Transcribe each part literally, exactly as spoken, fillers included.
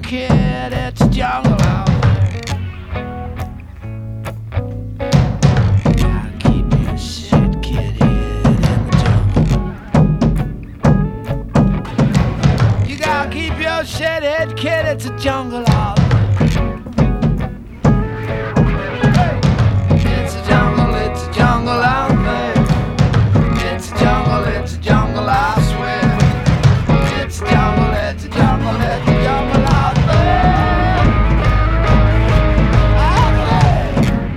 kid, it's a jungle out there. Gotta keep your shit, kid, hid in the jungle. You gotta keep your shit hid, kid, it's a jungle out there. It's a jungle, it's a jungle out there. It's a jungle, it's a jungle, I swear. It's a jungle, it's a jungle, it's a jungle out there. Out there.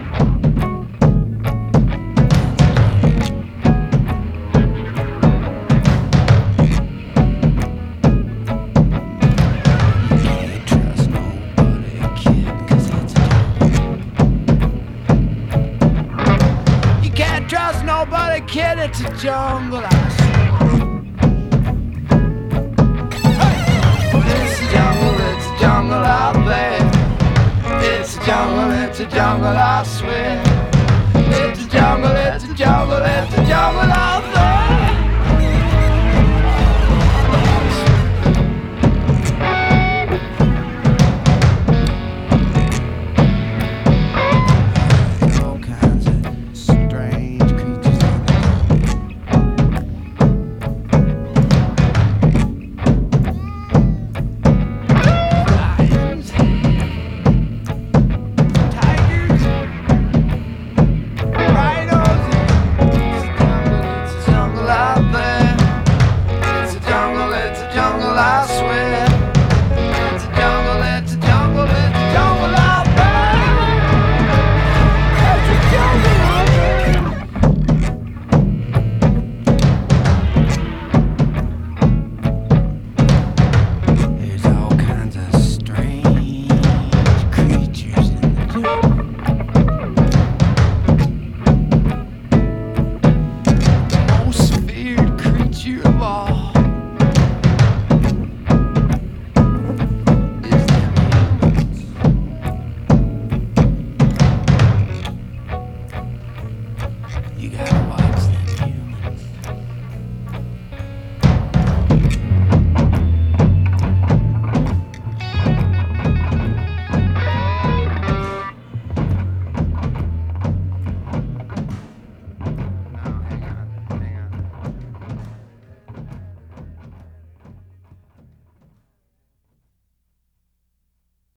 You can't trust nobody, kid, 'cause it's a jungle. You can't trust nobody, kid, it's a jungle, I swear. It's a jungle, it's a jungle out there. It's a jungle, it's a jungle, I swear.